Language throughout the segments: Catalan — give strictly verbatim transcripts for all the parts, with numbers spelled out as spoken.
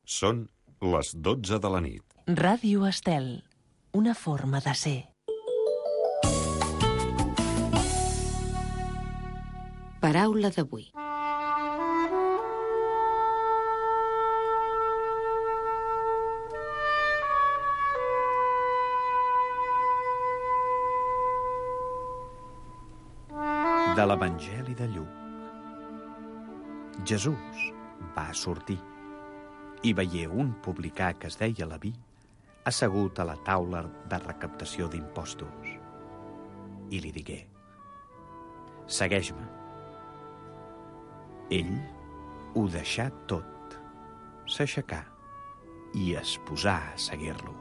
Són les dotze de la nit. Ràdio Estel, una forma de ser. Paraula d'avui. De l'Evangeli de Lluc. Jesús va sortir i veié un publicà que es deia Leví assegut a la taula de recaptació d'impostos. I li digué: segueix-me. Ell ho deixà tot, s'aixecà i es posà a seguir-lo.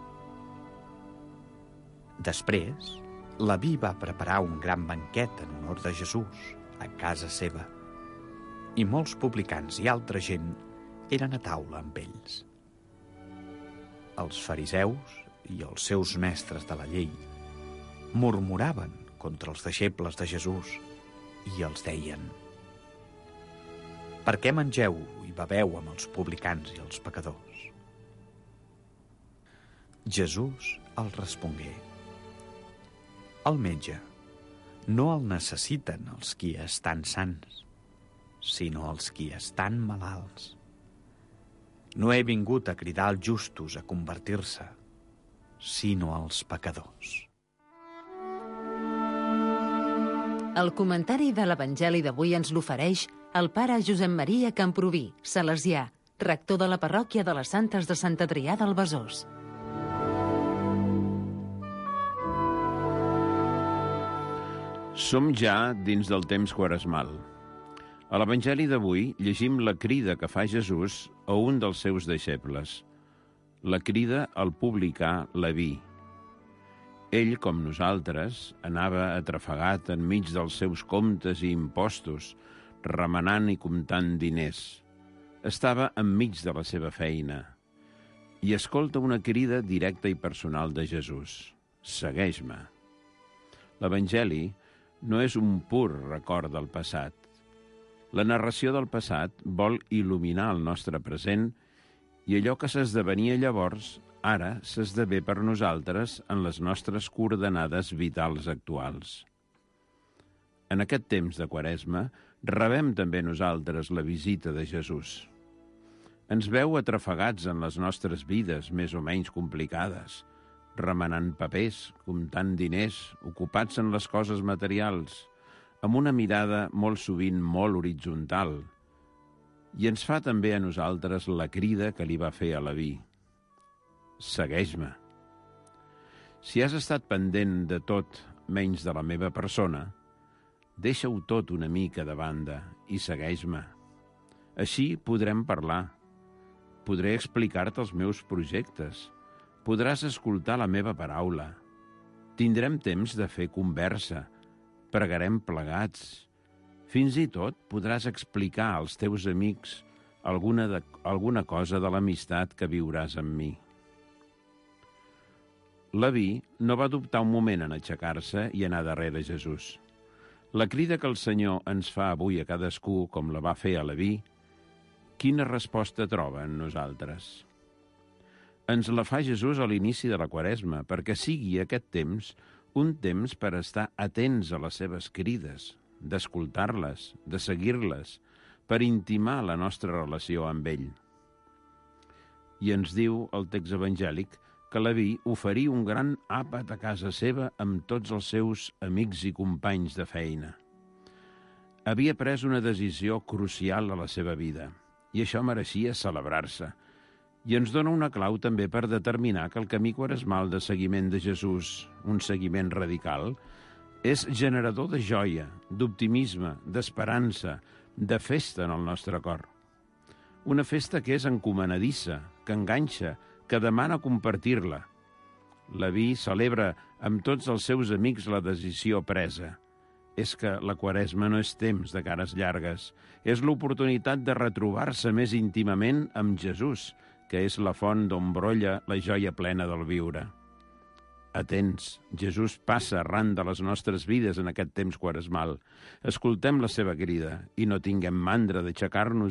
Després, Leví va preparar un gran banquet en honor de Jesús a casa seva, i molts publicans i altra gent eren a taula amb ells. Els fariseus i els seus mestres de la llei murmuraven contra els deixebles de Jesús i els deien: per què mengeu i beveu amb els publicans i els pecadors? Jesús els respongué: el metge no el necessiten els qui estan sans, sinó els qui estan malalts. No he vingut a cridar els justos a convertir-se, sinó als pecadors. El comentari de l'Evangeli d'avui ens l'ofereix el pare Josep Maria Camproví, salesià, rector de la parròquia de les Santes de Sant Adrià del Besòs. Som ja dins del temps quaresmal. A l'Evangeli d'avui llegim la crida que fa Jesús a un dels seus deixebles. La crida al publicà Leví. Ell, com nosaltres, anava atrafegat enmig dels seus comptes i impostos, remenant i comptant diners. Estava enmig de la seva feina i escolta una crida directa i personal de Jesús: segueix-me. L'Evangeli no és un pur record del passat. La narració del passat vol il·luminar el nostre present i allò que s'esdevenia llavors, ara s'esdevé per nosaltres en les nostres coordenades vitals actuals. En aquest temps de Quaresma rebem també nosaltres la visita de Jesús. Ens veu atrafegats en les nostres vides més o menys complicades, remenant papers, comptant diners, ocupats en les coses materials, amb una mirada molt sovint molt horitzontal. I ens fa també a nosaltres la crida que li va fer a Leví: segueix-me. Si has estat pendent de tot menys de la meva persona, deixa-ho tot una mica de banda i segueix-me. Així podrem parlar. Podré explicar-te els meus projectes. Podràs escoltar la meva paraula. Tindrem temps de fer conversa. Pregarem plegats. Fins i tot podràs explicar als teus amics alguna, de, alguna cosa de l'amistat que viuràs amb mi. Leví no va dubtar un moment en aixecar-se i anar darrere Jesús. La crida que el Senyor ens fa avui a cadascú, com la va fer a Leví, quina resposta troba en nosaltres? Ens la fa Jesús a l'inici de la Quaresma, perquè sigui aquest temps un temps per estar atents a les seves crides, d'escoltar-les, de seguir-les, per intimar la nostra relació amb ell. I ens diu el text evangèlic que Leví oferí un gran àpat a casa seva amb tots els seus amics i companys de feina. Havia pres una decisió crucial a la seva vida, i això mereixia celebrar-se. I ens dona una clau també per determinar que el camí quaresmal de seguiment de Jesús, un seguiment radical, és generador de joia, d'optimisme, d'esperança, de festa en el nostre cor. Una festa que és encomanadissa, que enganxa, que demana compartir-la. Leví celebra amb tots els seus amics la decisió presa. És que la Quaresma no és temps de cares llargues, és l'oportunitat de retrobar-se més íntimament amb Jesús, que és la font d'on brolla la joia plena del viure. Atents, Jesús passa arran de les nostres vides en aquest temps quaresmal. Escoltem la seva crida i no tinguem mandra d'aixecar-nos